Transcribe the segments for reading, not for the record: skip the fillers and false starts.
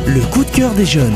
Le coup de cœur des jeunes.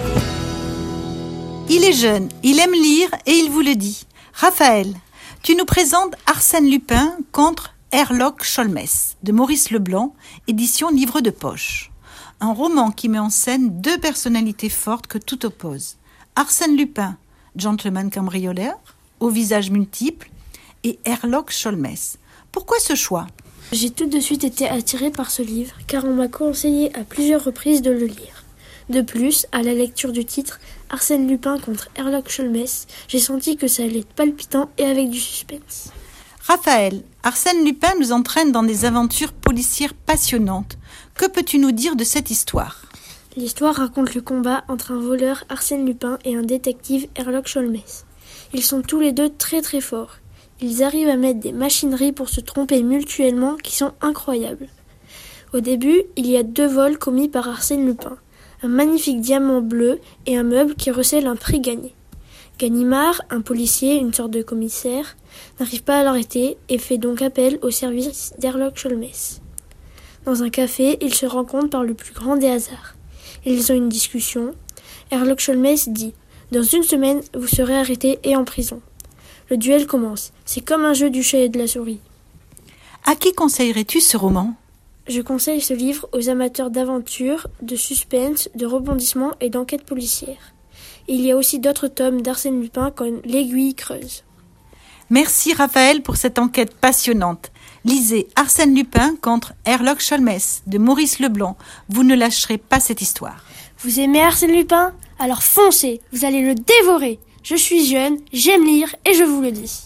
Il est jeune, il aime lire et il vous le dit. Raphaël, tu nous présentes Arsène Lupin contre Herlock Sholmès de Maurice Leblanc, édition Livre de poche. Un roman qui met en scène deux personnalités fortes que tout oppose. Arsène Lupin, gentleman cambrioleur, au visage multiple, et Herlock Sholmès. Pourquoi ce choix ? J'ai tout de suite été attirée par ce livre, car on m'a conseillé à plusieurs reprises de le lire. De plus, à la lecture du titre, Arsène Lupin contre Herlock Sholmès, j'ai senti que ça allait être palpitant et avec du suspense. Raphaël, Arsène Lupin nous entraîne dans des aventures policières passionnantes. Que peux-tu nous dire de cette histoire ? L'histoire raconte le combat entre un voleur Arsène Lupin et un détective Herlock Sholmès. Ils sont tous les deux très très forts. Ils arrivent à mettre des machineries pour se tromper mutuellement qui sont incroyables. Au début, il y a 2 vols commis par Arsène Lupin. Un magnifique diamant bleu et un meuble qui recèle un prix gagné. Ganimard, un policier, une sorte de commissaire, n'arrive pas à l'arrêter et fait donc appel au service d'Herlock Sholmès. Dans un café, ils se rencontrent par le plus grand des hasards. Ils ont une discussion. Herlock Sholmès dit « Dans 1 semaine, vous serez arrêté et en prison ». Le duel commence. C'est comme un jeu du chat et de la souris. À qui conseillerais-tu ce roman ? Je conseille ce livre aux amateurs d'aventure, de suspense, de rebondissement et d'enquête policière. Il y a aussi d'autres tomes d'Arsène Lupin comme L'Aiguille creuse. Merci Raphaël pour cette enquête passionnante. Lisez Arsène Lupin contre Herlock Sholmès de Maurice Leblanc. Vous ne lâcherez pas cette histoire. Vous aimez Arsène Lupin ? Alors foncez, vous allez le dévorer. Je suis jeune, j'aime lire et je vous le dis.